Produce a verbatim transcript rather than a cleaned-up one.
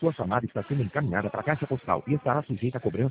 Sua chamada está sendo encaminhada para a caixa postal e estará sujeita a cobrança